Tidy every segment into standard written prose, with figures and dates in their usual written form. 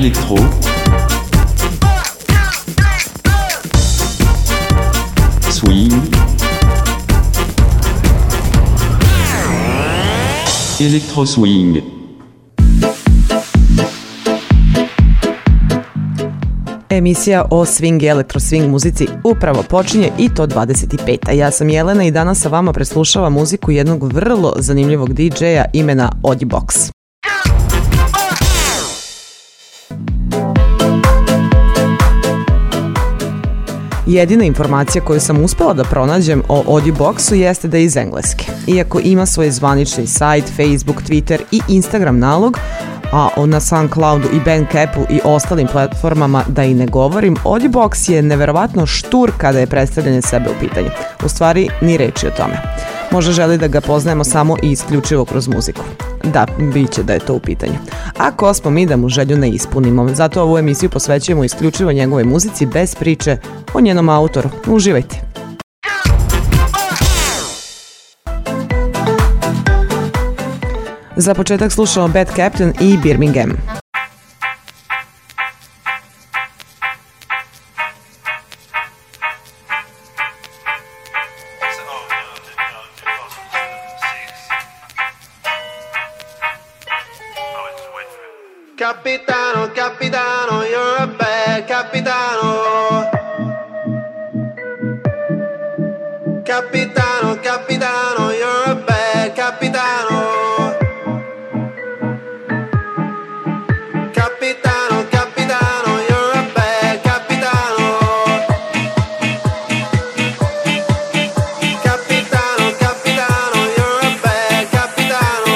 Electro, swing, Electro swing. Emisija o swing i elektro swing muzici upravo počinje i to 25. Ja sam Jelena i danas sa vama preslušavam muziku jednog vrlo zanimljivog DJ-a imena Odibox. Jedina informacija koju sam uspela da pronađem o Odiboxu jeste da je iz Engleske. Iako ima svoj zvanični sajt, Facebook, Twitter i Instagram nalog, a na SoundCloudu i Bandcampu i ostalim platformama da i ne govorim, Odibox je neverovatno štur kada je predstavljanje sebe u pitanju. U stvari, ni reči o tome. Možda želi da ga poznajemo samo i isključivo kroz muziku. Da, bit će da je to u pitanju. A ko smo mi da mu želju ne ispunimo? Zato ovu emisiju posvećujemo isključivo njegove muzici bez priče o njenom autoru. Uživajte! Za početak slušamo Bad Captain i Birmingham. Capitano, capitano, you're a bad capitano. Capitano, capitano, you're a bad capitano. Capitano, capitano, you're a bad capitano. Capitano, capitano, you're a bad capitano.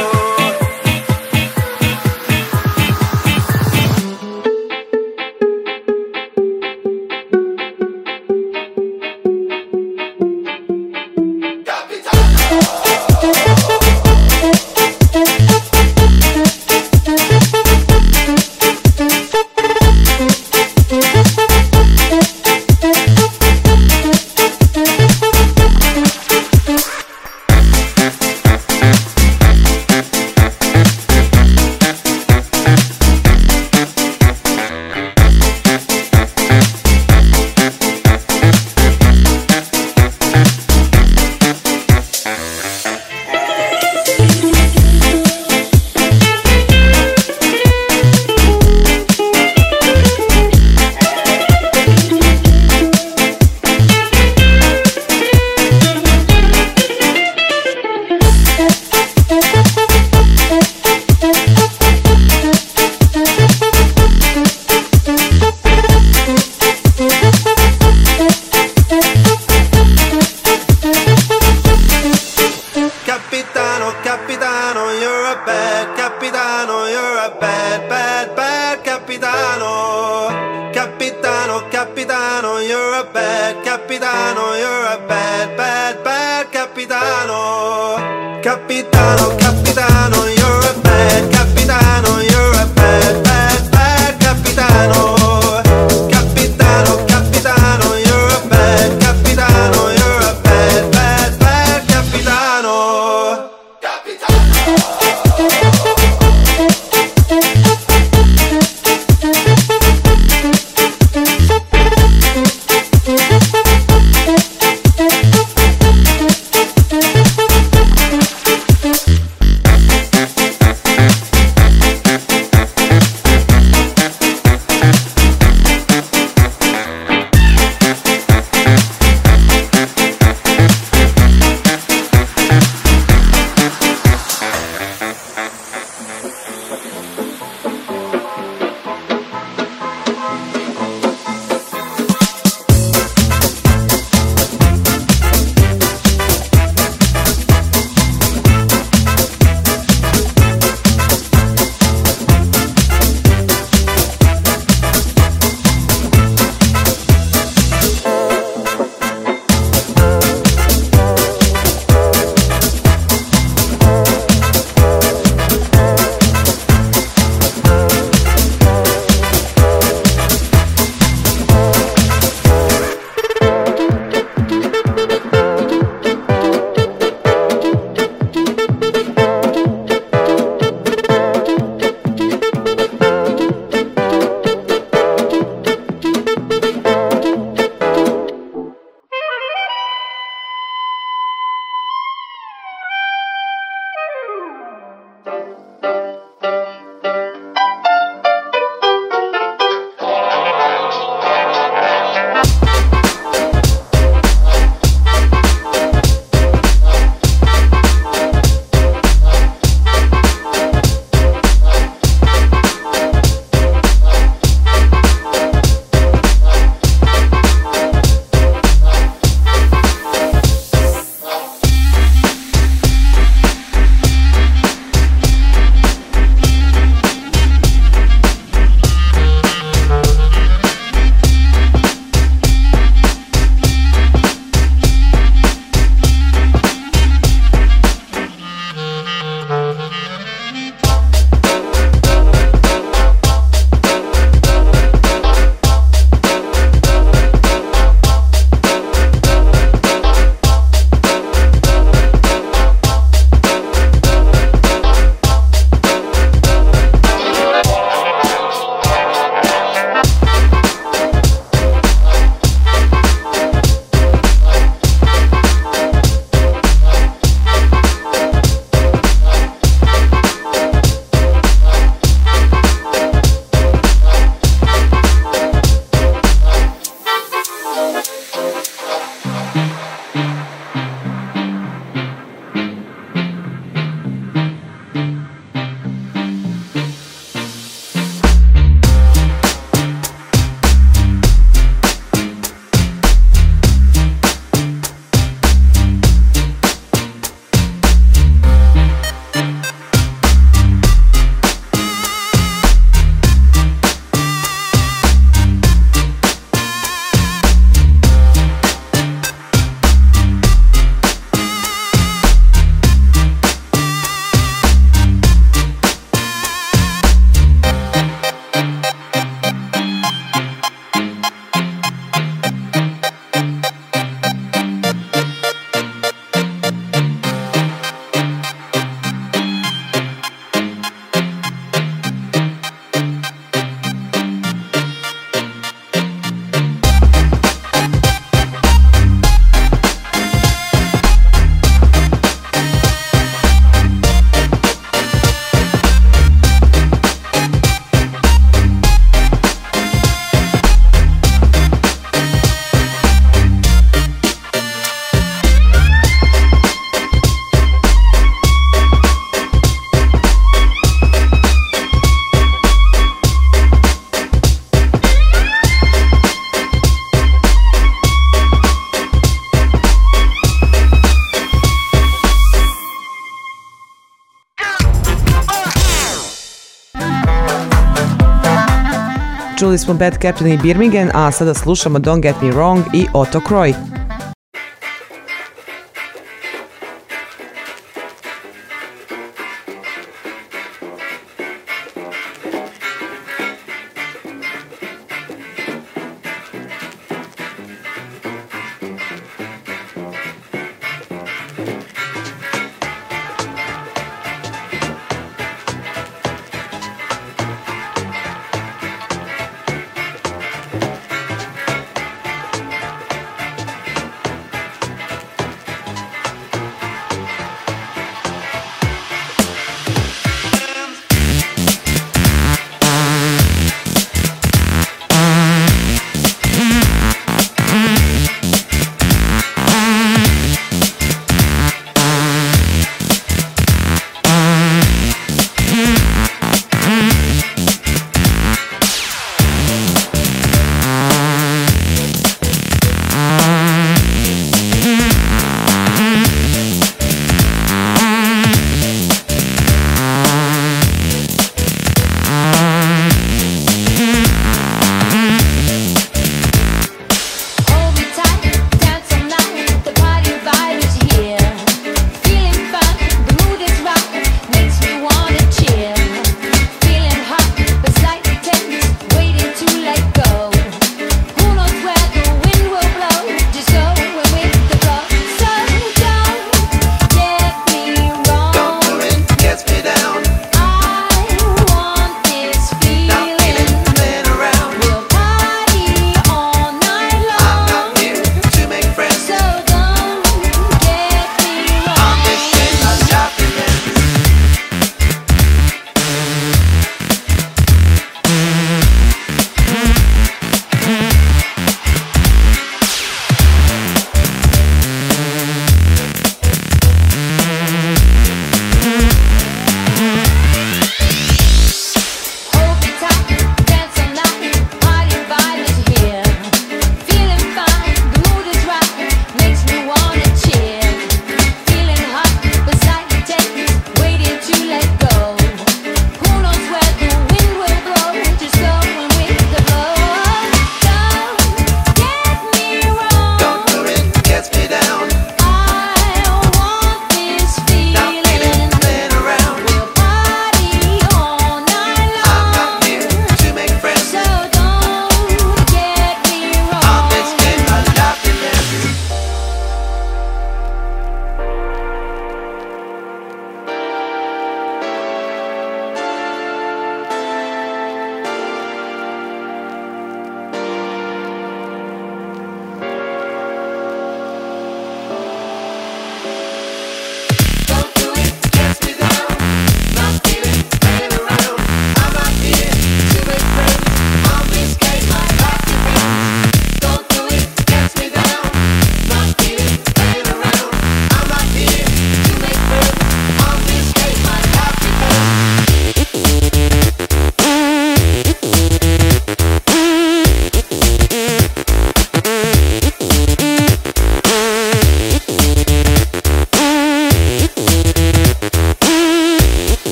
Čuli smo Bad Captain i Birmingham, a sada slušamo Don't Get Me Wrong i Otto Croy.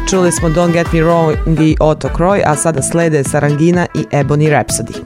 Čuli smo Don't Get Me Wrong i Otto Croy, a sada slede Sarangina i Ebony Rhapsody.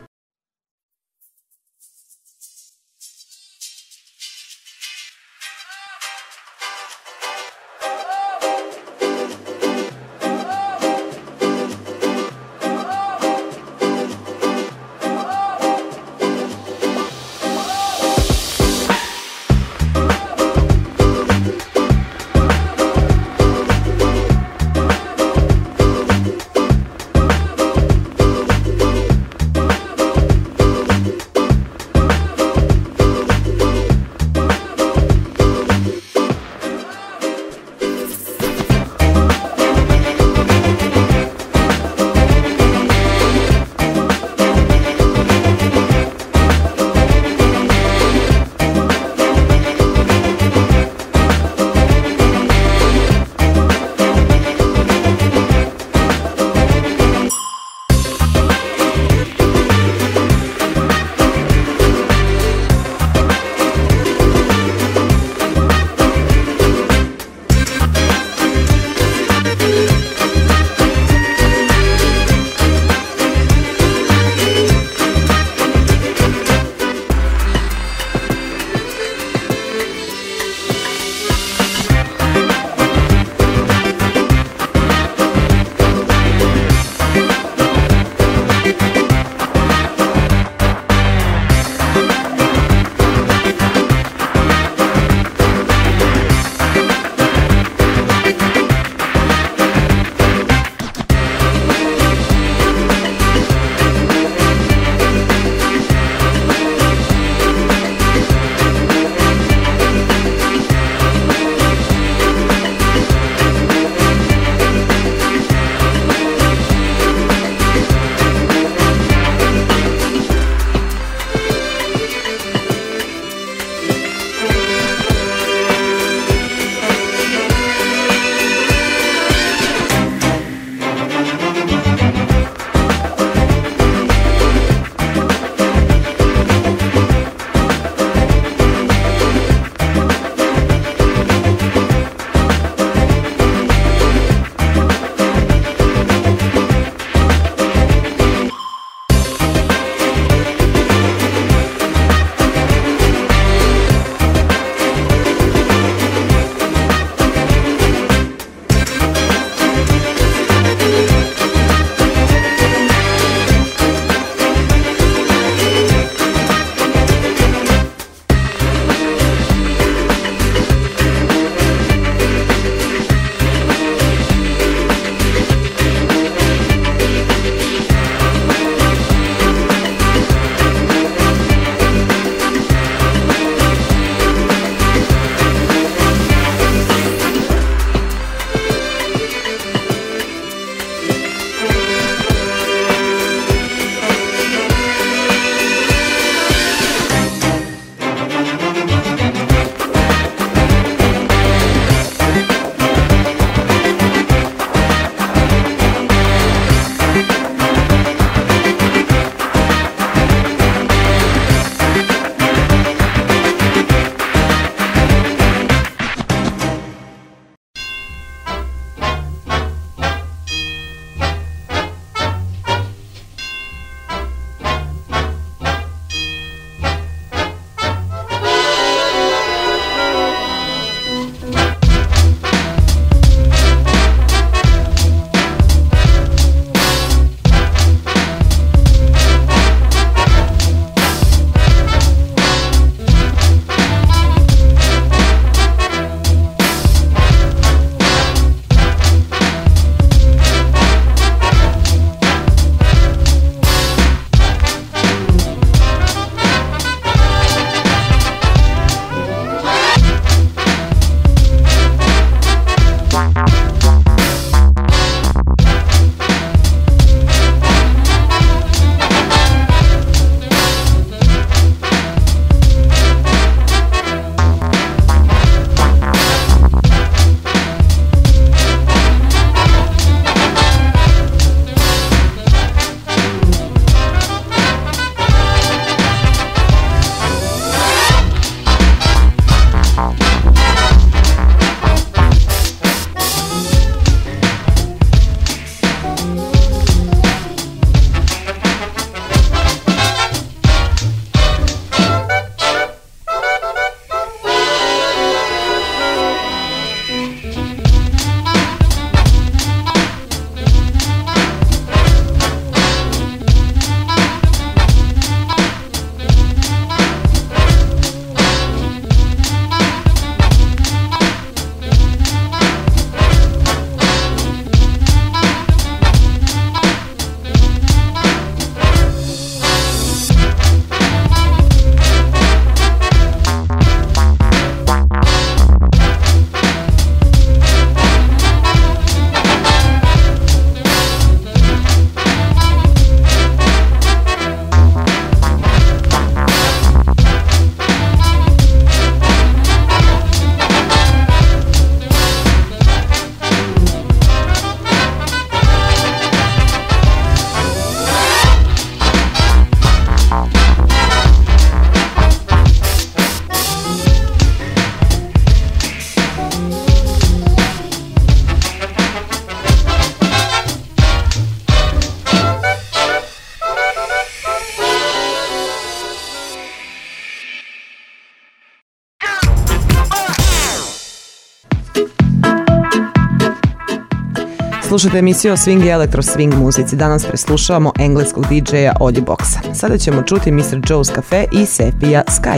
Slušate emisiju o swing i elektro-swing muzici. Danas preslušavamo engleskog DJ-a Odi Boxa. Sada ćemo čuti Mr. Joe's Cafe i Sepia Sky.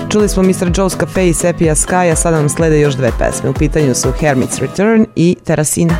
Čuli smo Mr. Joe's Cafe i Sepia Sky, a sada nam slede još dve pesme. U pitanju su Hermit's Return i Terasina.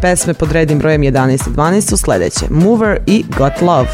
pesme pod rednim brojem 11 i 12 su sledeće: Mover i Got Love.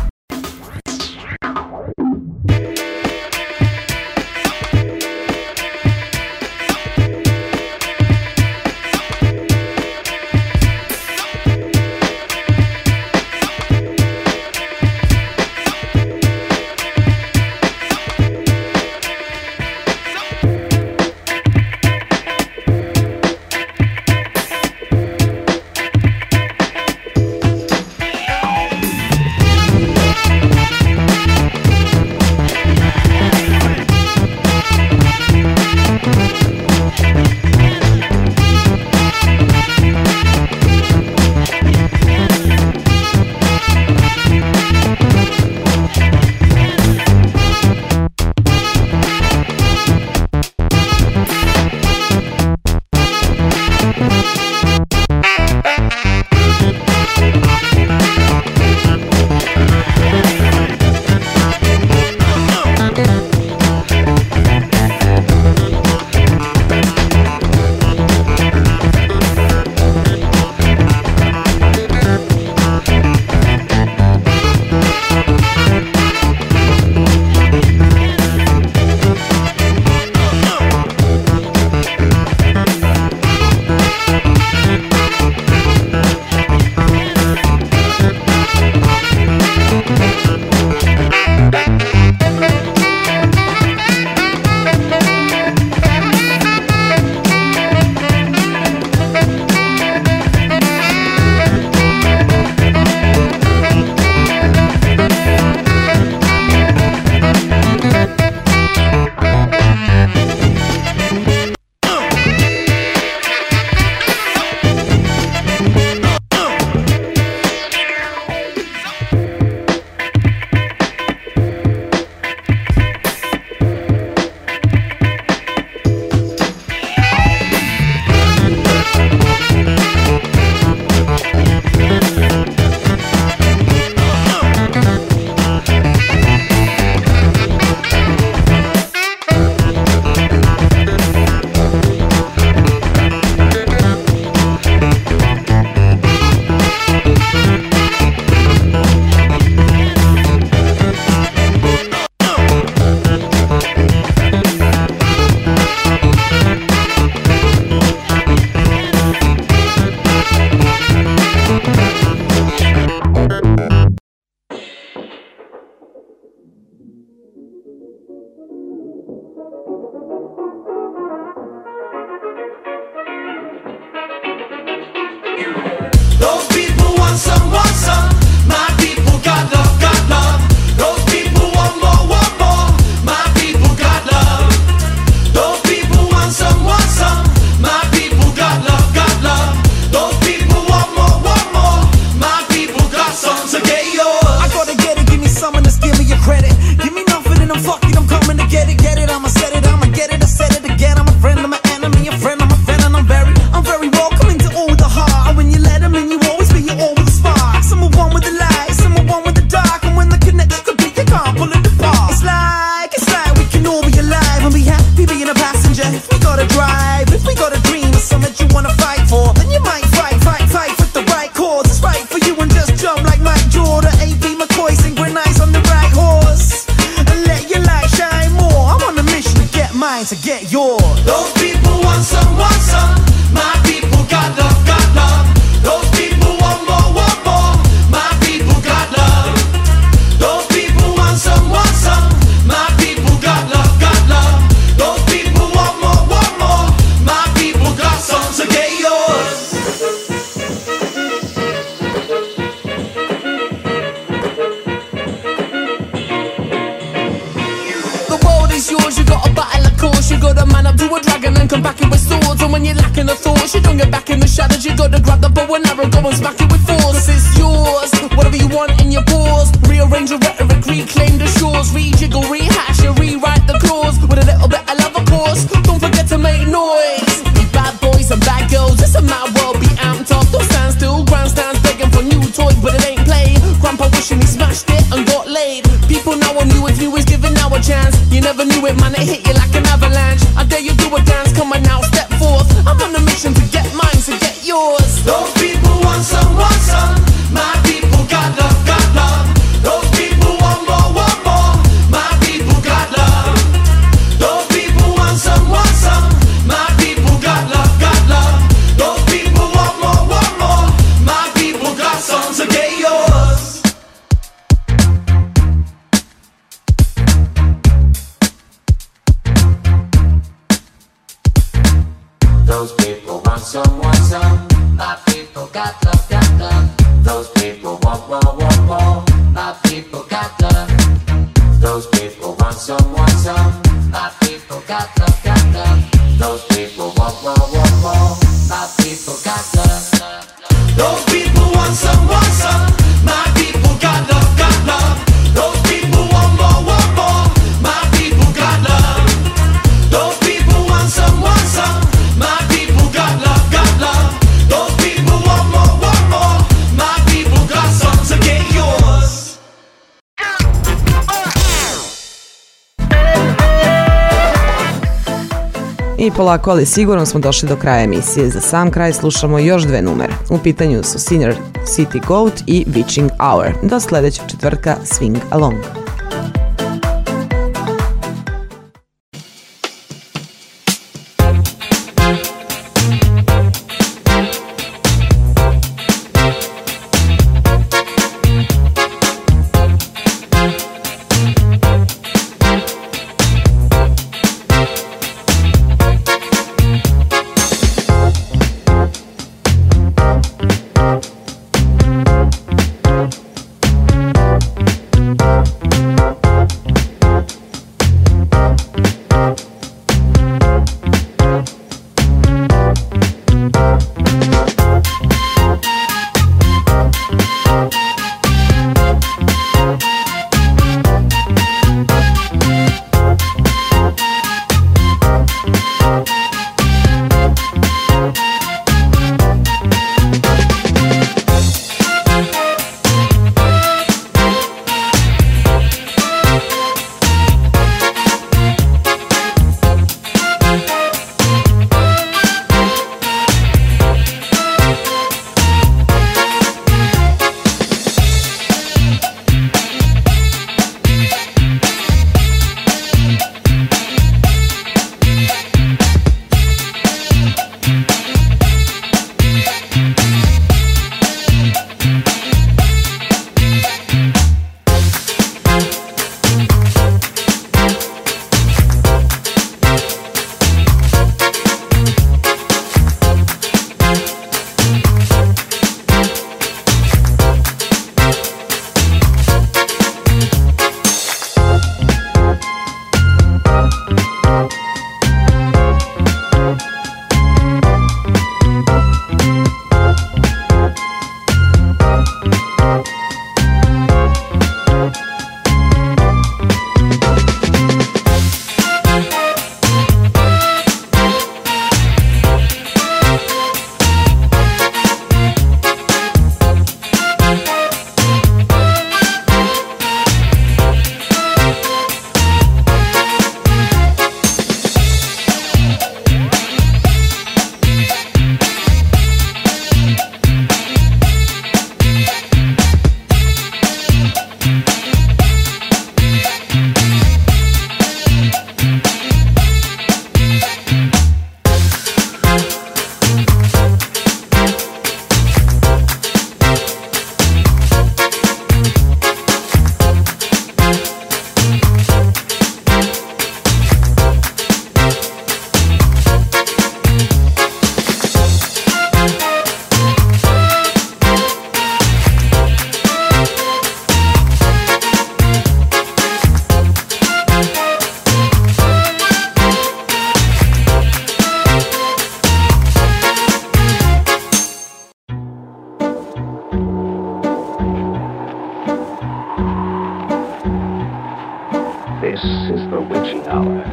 Those people want some, want some. My people got love, got love. Those people want more. My people got love. Those people want some, want some. My people got love, got love. Those people want more. My people got some, so get yours. I gotta get it, give me something, just give me your credit. Give me nothing and I'm fucking, I'm coming to get it, I'ma set it, I'ma get it, I said it again. I'm a friend, I'm an enemy, a friend, I'm a fan, and I'm very welcoming to all the heart. And when you let them in, you always be your all with a spark. Some are one with the light, some are one with the dark. And when the connection complete, you can't pull it apart. It's like we can all be alive and be happy being a passenger. If we gotta drive, if we got a dream or something you wanna fight for, then you might fight with the right cause. It's right for you and just jump like Mike Jordan, AP McCoy, synchronize on the right horse and let your light shine more. I'm on a mission to get mine, to get yours. Those people want some, want some. My people got love, got love. Those people want more. My people got love. Those people want some, want some. My people got love, got love. Those people want more. My people got some, so get yours. The world is yours, you got a battle of course. You gotta man up to a dragon and come back in with swords. And when you're lacking the thoughts, you don't get back in the shadows. You gotta grab the bow and arrow, go and smack it with force. It's yours, whatever you want in your pause. Rearrange your rhetoric, reclaim the shores. Rejiggle, rehash, and rewrite the clause. With a little bit of love, of course. Don't forget to make noise. Be bad boys and bad girls, it's a mad world, be amped up. Don't stand still, grandstands begging for new toys, but it ain't play. Grandpa wishing he smashed it and got laid. People now on you if you was given now a chance. You never knew it, man, it hit you like an avalanche. I dare you do a dance, come on now, step forth. I'm on a mission to get mine, so get yours. Those people got love, got love. Those people want more, want more. My people got love. Those people want some, want some. My people got love, got love. Those people want more, want more. My people got love. Those people want some, want some. My people got love, got love. Those people want more, want more. My people got love. Those people want some, want some. My people got love, got love. Those people want more, want more. My people got some, so get yours. I polako, ali sigurno smo došli do kraja emisije. Za sam kraj slušamo još dve numere. U pitanju su Sinner City Goat i Witching Hour. Do sledećeg četvrtka, swing along. This is the witching hour.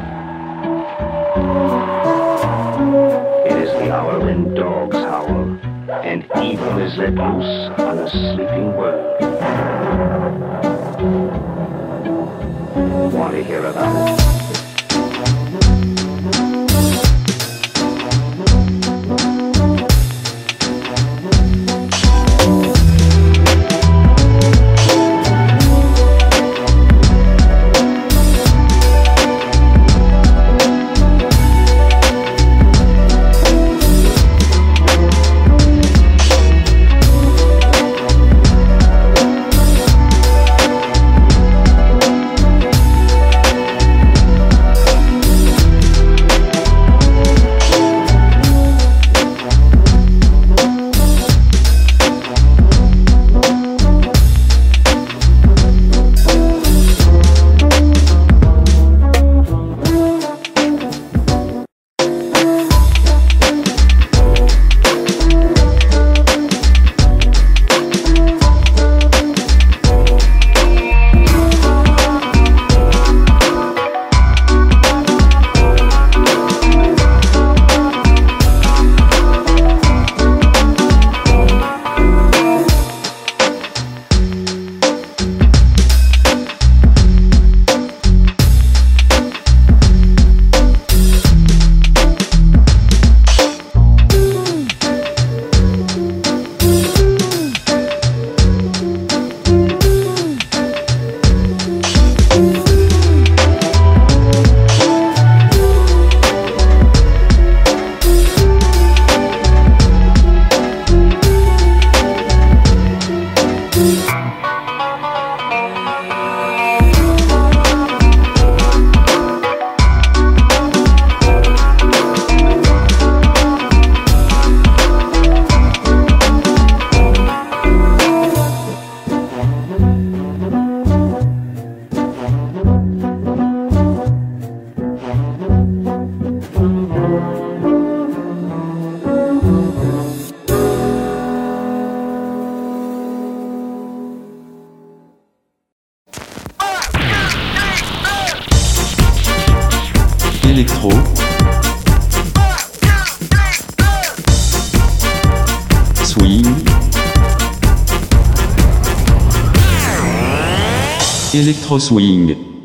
It is the hour when dogs howl and evil is let loose on a sleeping world. Want to hear about it? Electro. Swing. Electro swing.